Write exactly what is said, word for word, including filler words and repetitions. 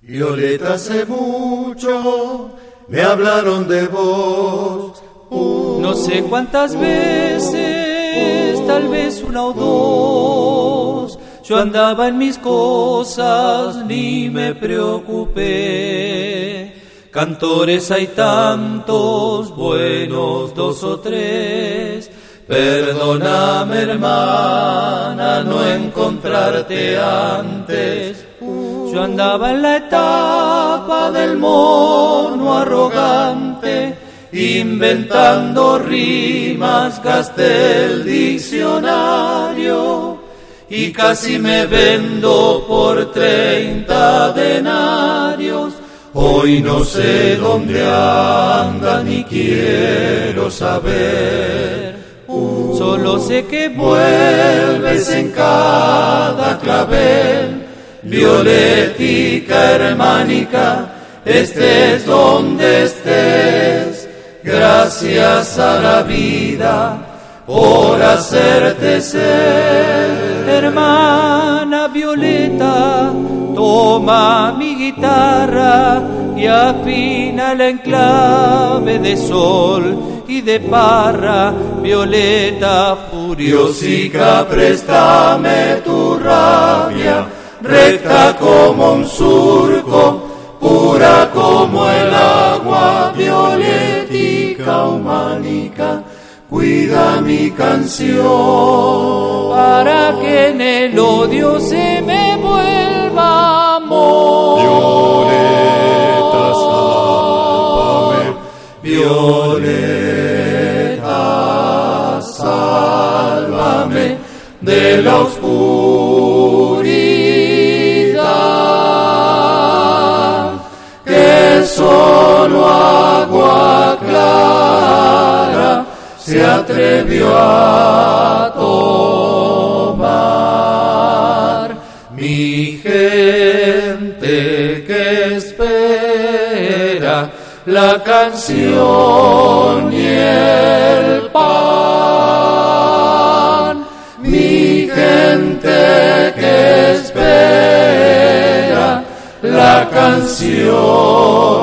Violeta, hace mucho me hablaron de vos. Uh, no sé cuántas veces, uh, tal vez una o dos. Yo andaba en mis cosas, ni me preocupé. Cantores hay tantos, buenos dos o tres. Perdóname, hermana, no encontrarte antes. Yo andaba en la etapa del mono arrogante, inventando rimas, gasté el diccionario y casi me vendo por treinta denarios. Hoy no sé dónde anda ni quiero saber. Uh, Solo sé que vuelves en cada clavel. Violetica, hermanica, estés donde estés, gracias a la vida por hacerte ser. Hermana Violeta, toma mi guitarra y afínala en clave de sol y de parra. Violeta furiosica, préstame tu rabia, recta como un surco, pura como el agua. Violetica, humánica, cuida mi canción, para que en el odio se me vuelva amor. Violeta, sálvame, Violeta, sálvame de la oscuridad, que solo agua clara se atrevió a tomar. Mi gente que espera la canción y el pan, mi gente que espera la canción